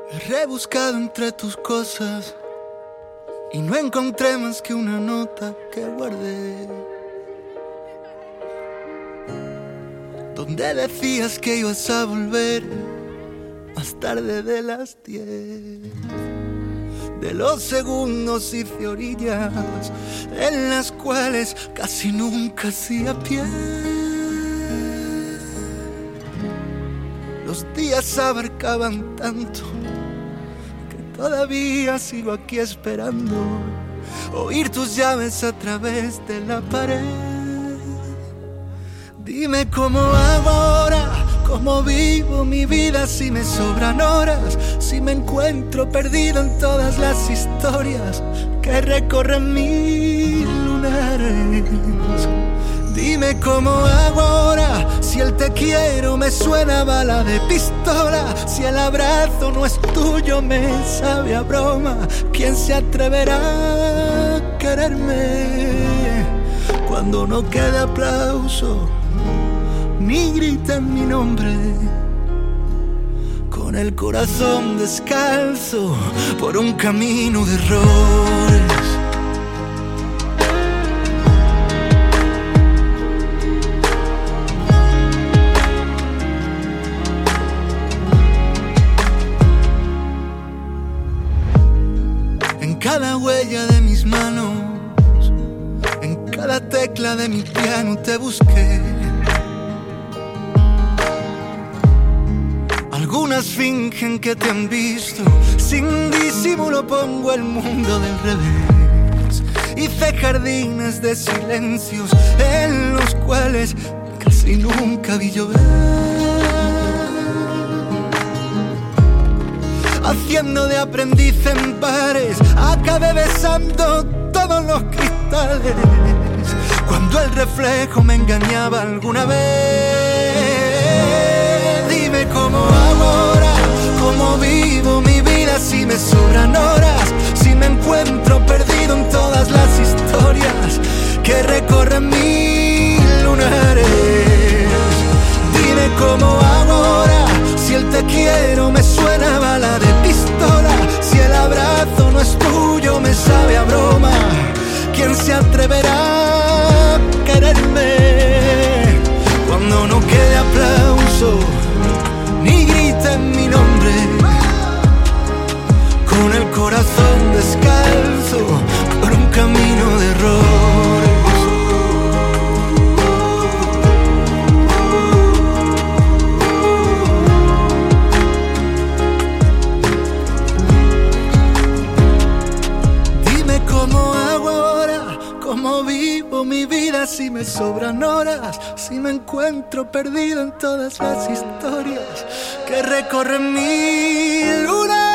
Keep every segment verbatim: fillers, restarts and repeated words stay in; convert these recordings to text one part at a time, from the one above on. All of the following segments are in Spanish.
He rebuscado entre tus cosas y no encontré más que una nota que guardé, donde decías que ibas a volver más tarde de las diez. De los segundos hice orillas en las cuales casi nunca hacía pie. Los días abarcaban tanto que todavía sigo aquí esperando oír tus llaves a través de la pared. Dime cómo hago ahora, cómo vivo mi vida, si me sobran horas, si me encuentro perdido en todas las historias que recorren mil lunares. Dime cómo hago ahora, si el te quiero me suena a bala de pistola, si el abrazo no es tuyo me sabe a broma. ¿Quién se atreverá a quererme cuando no quede aplauso ni griten mi nombre? Con el corazón descalzo por un camino de errores. En cada huella de mis manos, en cada tecla de mi piano te busqué. Algunas fingen que te han visto, sin disimulo pongo el mundo del revés. Hice jardines de silencios en los cuales casi nunca vi llover. Haciendo de aprendiz en bares, acabé besando todos los cristales. Cuando el reflejo me engañaba alguna vez. Dime cómo hago ahora, cómo vivo mi vida, si me sobran horas, si me encuentro perdido en todas las historias que recorren mil lunares. Dime cómo hago ahora, si el te quiero me suena a bala de pistola, si el abrazo no es tuyo me sabe a broma. ¿Quién se atreverá a quererme cuando no quede aplauso ni griten mi nombre? Con el corazón descalzo por un camino de errores. Dime cómo hago ahora, cómo vivo mi vida, si me sobran horas, si me encuentro perdido en todas las historias que recorren mil lunares.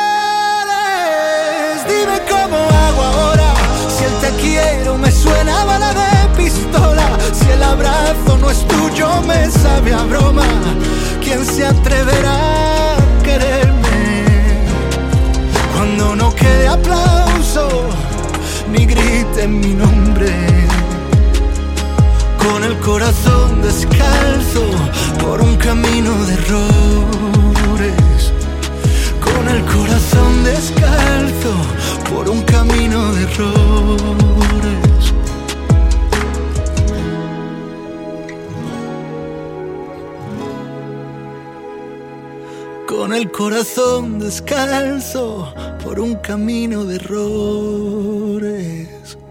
Dime cómo hago ahora, si el te quiero me suena a bala de pistola, si el abrazo no es tuyo me sabe a broma. ¿Quién se atreverá a quererme cuando no quede aplauso ni griten mi nombre? Con el corazón descalzo por un camino de errores. Con el corazón descalzo por un camino de errores. Con el corazón descalzo por un camino de errores.